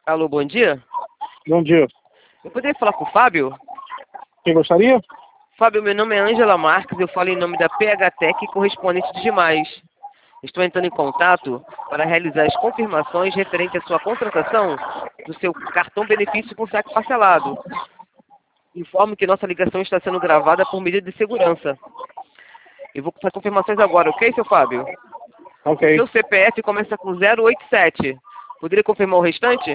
Alô, bom dia. Bom dia. Eu poderia falar com o Fábio? Quem gostaria? Fábio, meu nome é Ângela Marques, eu falo em nome da PHTEC correspondente de Demais. Estou entrando em contato para realizar as confirmações referentes à sua contratação do seu cartão benefício com saque parcelado. Informo que nossa ligação está sendo gravada por medida de segurança. Eu vou fazer confirmações agora, ok, seu Fábio? Ok. Seu CPF começa com 087. Poderia confirmar o restante?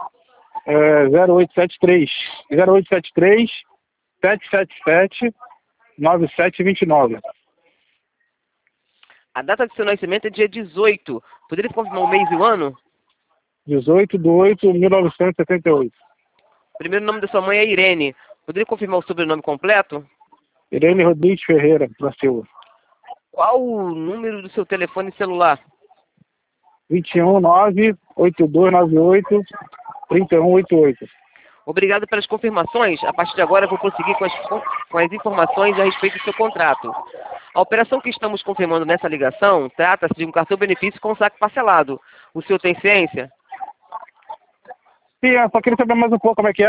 0873 0873 777 9729. A data de seu nascimento é dia 18. Poderia confirmar o mês e o ano? 18/8/1978. O primeiro nome da sua mãe é Irene. Poderia confirmar o sobrenome completo? Irene Rodrigues Ferreira da Silva. Qual o número do seu telefone celular? 2198298 3188. Obrigado pelas confirmações. A partir de agora eu vou prosseguir com as informações a respeito do seu contrato. A operação que estamos confirmando nessa ligação trata-se de um cartão-benefício com saque parcelado. O senhor tem ciência? Sim, eu só queria saber mais um pouco como é que é.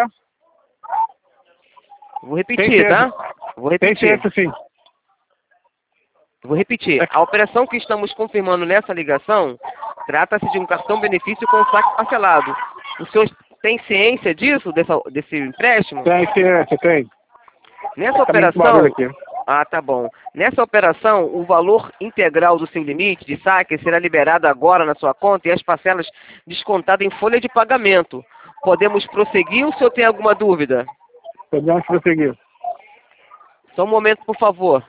Vou repetir, tá? Vou Tem repetir. ciência, sim. Vou repetir. A operação que estamos confirmando nessa ligação trata-se de um cartão-benefício com saque parcelado. O senhor tem ciência disso, desse empréstimo? Tem ciência, tem. Nessa Tá muito operação... barulho aqui. Ah, tá bom. Nessa operação, o valor integral do seu limite de saque será liberado agora na sua conta e as parcelas descontadas em folha de pagamento. Podemos prosseguir ou o senhor tem alguma dúvida? Podemos prosseguir. Só um momento, por favor.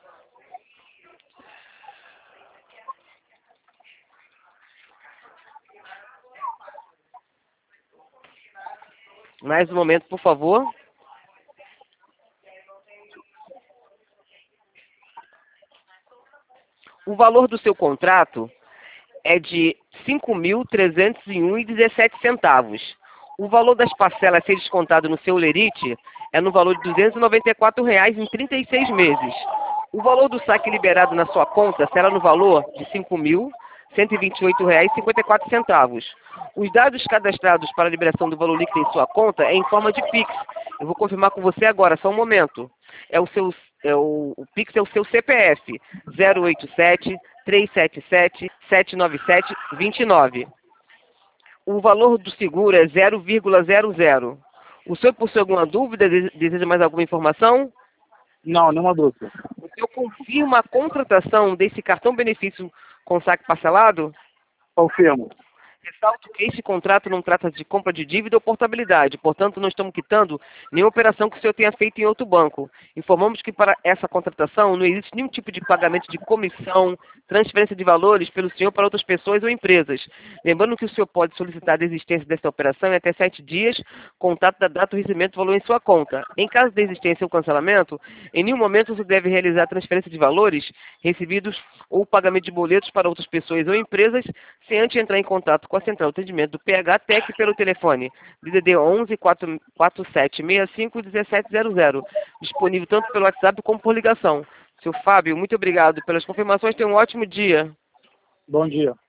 Mais um momento, por favor. O valor do seu contrato é de R$ 5.301,17. O valor das parcelas a ser descontado no seu lerite é no valor de R$ 294,00 em 36 meses. O valor do saque liberado na sua conta será no valor de R$ 5.128,54. Os dados cadastrados para a liberação do valor líquido em sua conta é em forma de Pix. Eu vou confirmar com você agora, só um momento. O Pix é o seu CPF, 087 377 797 29. O valor do seguro é 0,00. O senhor possui alguma dúvida? Deseja mais alguma informação? Não, nenhuma dúvida. O senhor confirma a contratação desse cartão benefício com saque parcelado? Confirmo. Ressalto que esse contrato não trata de compra de dívida ou portabilidade, portanto não estamos quitando nenhuma operação que o senhor tenha feito em outro banco. Informamos que para essa contratação não existe nenhum tipo de pagamento de comissão, transferência de valores pelo senhor para outras pessoas ou empresas. Lembrando que o senhor pode solicitar a desistência dessa operação em até 7 dias, contato da data do recebimento do valor em sua conta. Em caso de desistência ou cancelamento, em nenhum momento você deve realizar a transferência de valores recebidos ou pagamento de boletos para outras pessoas ou empresas sem antes entrar em contato com a central de atendimento do PHTEC pelo telefone DDD 11 4765 1700, disponível tanto pelo WhatsApp como por ligação. Seu Fábio, muito obrigado pelas confirmações, tenha um ótimo dia. Bom dia.